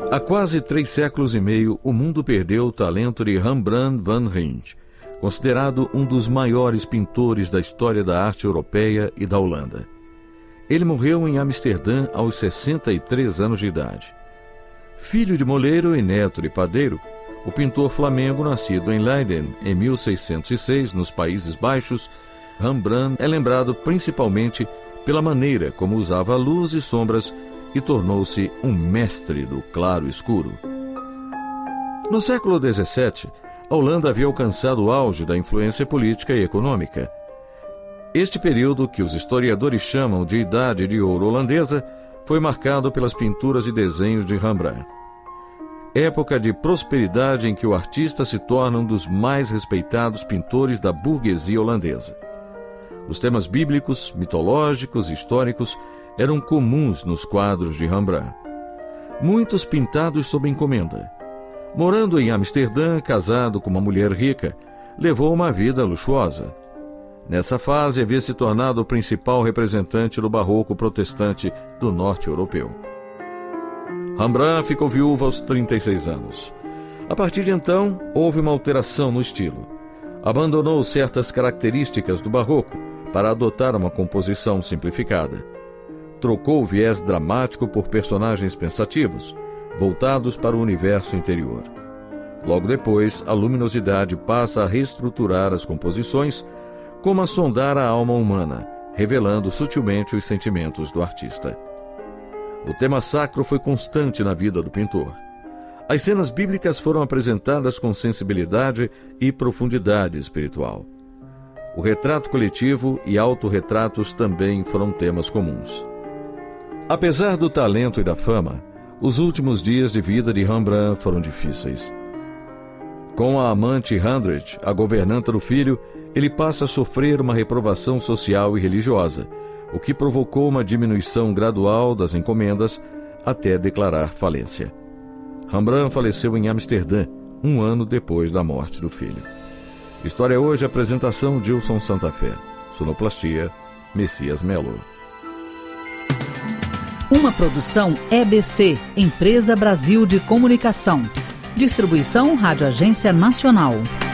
Há quase 3 séculos e meio, o mundo perdeu o talento de Rembrandt van Rijn, considerado um dos maiores pintores da história da arte europeia e da Holanda. Ele morreu em Amsterdã aos 63 anos de idade. Filho de moleiro e neto de padeiro, o pintor flamengo, nascido em Leiden em 1606, nos Países Baixos, Rembrandt é lembrado principalmente pela maneira como usava luz e sombras e tornou-se um mestre do claro-escuro. No século XVII, a Holanda havia alcançado o auge da influência política e econômica. Este período, que os historiadores chamam de Idade de Ouro Holandesa, foi marcado pelas pinturas e desenhos de Rembrandt. Época de prosperidade em que o artista se torna um dos mais respeitados pintores da burguesia holandesa. Os temas bíblicos, mitológicos e históricos eram comuns nos quadros de Rembrandt. Muitos pintados sob encomenda. Morando em Amsterdã, casado com uma mulher rica, levou uma vida luxuosa. Nessa fase, havia se tornado o principal representante do barroco protestante do norte europeu. Rembrandt ficou viúvo aos 36 anos. A partir de então, houve uma alteração no estilo. Abandonou certas características do barroco para adotar uma composição simplificada. Trocou o viés dramático por personagens pensativos, voltados para o universo interior. Logo depois, a luminosidade passa a reestruturar as composições, como a sondar a alma humana, revelando sutilmente os sentimentos do artista. O tema sacro foi constante na vida do pintor. As cenas bíblicas foram apresentadas com sensibilidade e profundidade espiritual. O retrato coletivo e autorretratos também foram temas comuns. Apesar do talento e da fama, os últimos dias de vida de Rembrandt foram difíceis. Com a amante Hendrit, a governanta do filho, ele passa a sofrer uma reprovação social e religiosa, o que provocou uma diminuição gradual das encomendas até declarar falência. Rembrandt faleceu em Amsterdã, 1 ano depois da morte do filho. História hoje, apresentação Gilson Santa Fé. Sonoplastia, Messias Melo. Uma produção EBC, Empresa Brasil de Comunicação. Distribuição Rádio Agência Nacional.